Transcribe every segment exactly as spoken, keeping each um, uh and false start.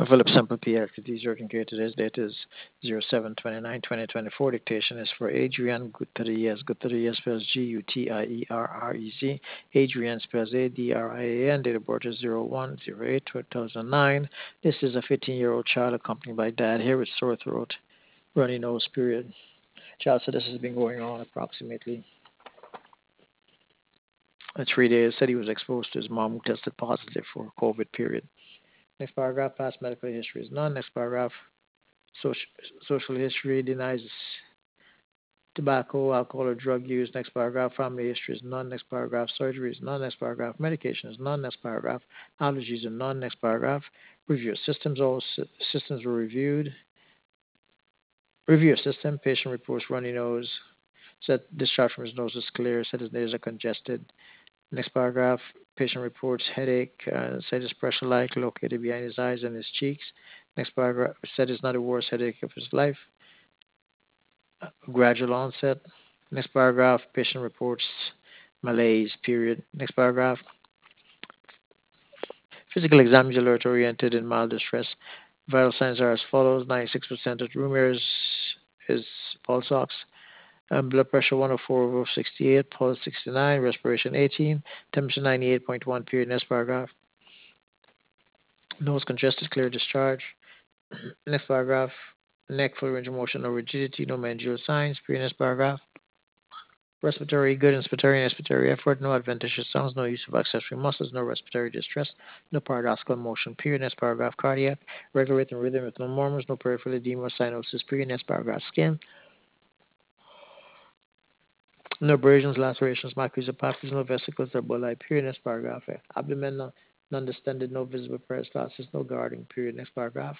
Philip Sample P. Activities working here today's date is zero seven twenty-nine twenty twenty-four. Dictation is for Adrian Gutierrez. Gutierrez spells G U T I E R R E Z. Adrian spells A D R I A N. Date of birth is zero one zero eight two thousand nine. This is a fifteen-year-old child accompanied by dad here with sore throat, runny nose, period. Child said this has been going on approximately uh, three days. Said he was exposed to his mom who tested positive for COVID, period. Next paragraph, past medical history is none. Next paragraph, social, social history denies tobacco, alcohol, or drug use. Next paragraph, family history is none. Next paragraph, surgery is none. Next paragraph, medication is none. Next paragraph, allergies are none. Next paragraph, review systems. All systems were reviewed. Review system, patient reports runny nose. Said discharge from his nose is clear. Said his ears are congested. Next paragraph, patient reports headache. Uh, said his pressure light located behind his eyes and his cheeks. Next paragraph said it's not the worst headache of his life. Gradual onset. Next paragraph, patient reports malaise, period. Next paragraph, physical exam is alert oriented in mild distress. Vital signs are as follows: ninety-six percent of room air is, is pulse ox. Um, blood pressure one oh four over sixty-eight, pulse sixty-nine, respiration eighteen, temperature ninety-eight point one, period. Next paragraph, nose congested, clear discharge. Next paragraph, neck full range of motion, no rigidity, no mandibular signs, period. Next paragraph, respiratory good, inspiratory and expiratory effort, no adventitious sounds, no use of accessory muscles, no respiratory distress, no paradoxical motion, period. Next paragraph, cardiac, regular rhythm, rhythm with no murmurs, no peripheral edema or cyanosis, period. Next paragraph, skin, no abrasions, lacerations, maculae or papules, no vesicles or bulli, period. Next paragraph, abdomen, no, non-distended, no visible peristalsis, no guarding, period. Next paragraph,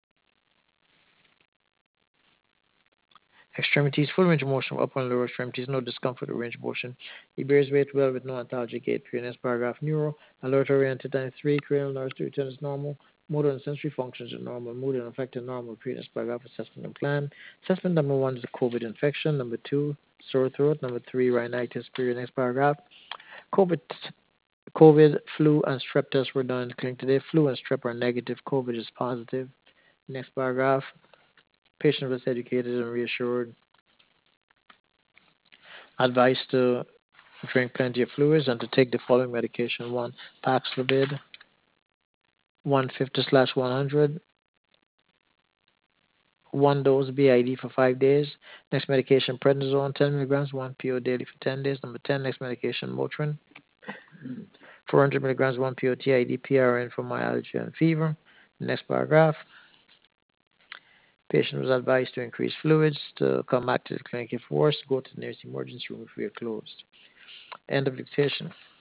extremities, full range of motion of upper and lower extremities, no discomfort or range of motion. He bears weight well with no ontologic gait, period. Next paragraph, neuro, alert oriented ninety-three, cranial nerves to return is normal, motor and sensory functions are normal, mood and affected normal, period. Next paragraph, assessment and plan. Assessment number one is a COVID infection, number two, sore throat, number three, rhinitis, period. Next paragraph, COVID, COVID, flu, and strep tests were done in the clinic today. Flu and strep are negative, COVID is positive. Next paragraph, patient was educated and reassured. Advised to drink plenty of fluids and to take the following medication: one, Paxlovid, one fifty slash one hundred, one dose B I D for five days. Next medication, prednisone, ten milligrams, one P O daily for ten days. Number ten, next medication, Motrin, four hundred milligrams, one P O T I D, P R N for myalgia and fever. Next paragraph, patient was advised to increase fluids, to come back to the clinic if worse, go to the nearest emergency room if we are closed. End of dictation.